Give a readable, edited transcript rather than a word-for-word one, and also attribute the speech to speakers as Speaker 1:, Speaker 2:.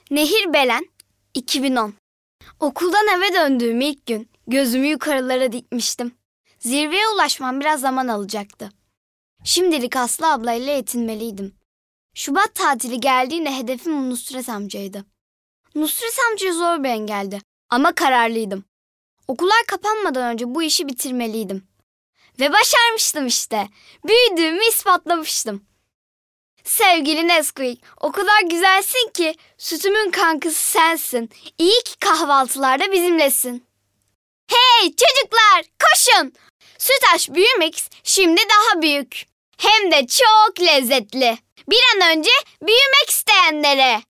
Speaker 1: Nehir Belen, 2010. Okuldan eve döndüğüm ilk gün gözümü yukarılara dikmiştim. Zirveye ulaşmam biraz zaman alacaktı. Şimdilik Aslı ablayla yetinmeliydim. Şubat tatili geldiğinde hedefim Nusret amcaydı. Nusret amca zor bir engeldi ama kararlıydım. Okullar kapanmadan önce bu işi bitirmeliydim. Ve başarmıştım işte. Büyüdüğümü ispatlamıştım. Sevgili Nesquik, o kadar güzelsin ki sütümün kankısı sensin. İyi ki kahvaltılarda bizimlesin. Hey çocuklar, koşun! Sütaş Büyümix şimdi daha büyük. Hem de çok lezzetli. Bir an önce büyümek isteyenlere.